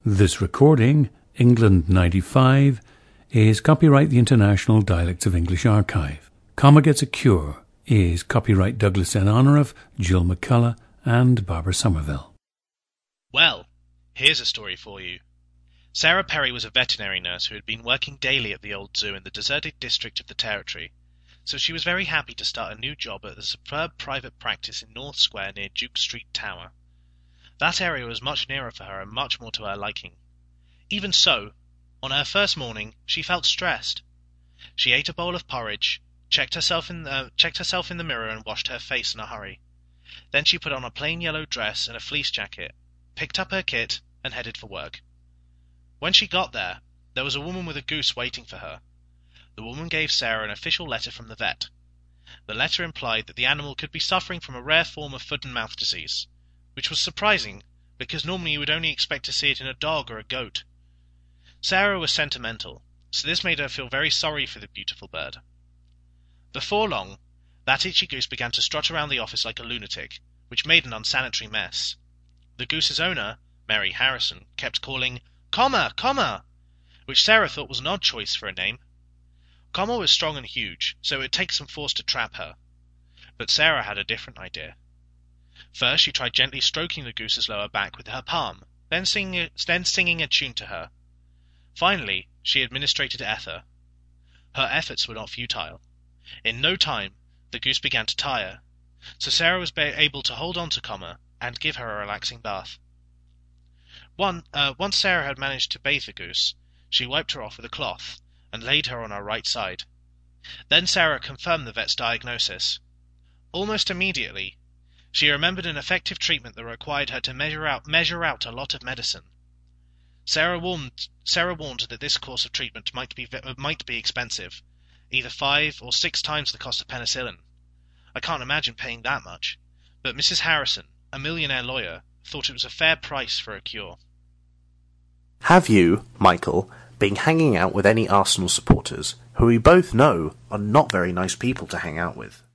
This recording, England 95, is copyright the International Dialects of English Archive. Comma Gets a Cure is copyright Douglas N. Honorath, Jill McCullough and Barbara Somerville. Well, here's a story for you. Sarah Perry was a veterinary nurse who had been working daily at the old zoo in the deserted district of the Territory, so she was very happy to start a new job at the superb private practice in North Square near Duke Street Tower. That area was much nearer for her and much more to her liking. Even so, on her first morning, she felt stressed. She ate a bowl of porridge, checked herself in the mirror and washed her face in a hurry. Then she put on a plain yellow dress and a fleece jacket, picked up her kit, and headed for work. When she got there was a woman with a goose waiting for her. The woman gave Sarah an official letter from the vet. The letter implied that the animal could be suffering from a rare form of foot and mouth disease, which was surprising, because normally you would only expect to see it in a dog or a goat. Sarah was sentimental, so this made her feel very sorry for the beautiful bird. Before long, that itchy goose began to strut around the office like a lunatic, which made an unsanitary mess. The goose's owner, Mary Harrison, kept calling, "Comma, Comma," which Sarah thought was an odd choice for a name. Comma was strong and huge, so it would take some force to trap her. But Sarah had a different idea. First she tried gently stroking the goose's lower back with her palm, then singing a tune to her. Finally, she administrated ether. Her efforts were not futile. In no time, the goose began to tire, so Sarah was able to hold on to Comma and give her a relaxing bath. Once Sarah had managed to bathe the goose, she wiped her off with a cloth and laid her on her right side. Then Sarah confirmed the vet's diagnosis. Almost immediately, she remembered an effective treatment that required her to measure out a lot of medicine. Sarah warned that this course of treatment might be expensive, either 5 or 6 times the cost of penicillin. I can't imagine paying that much, but Mrs. Harrison, a millionaire lawyer, thought it was a fair price for a cure. Have you, Michael, been hanging out with any Arsenal supporters who we both know are not very nice people to hang out with?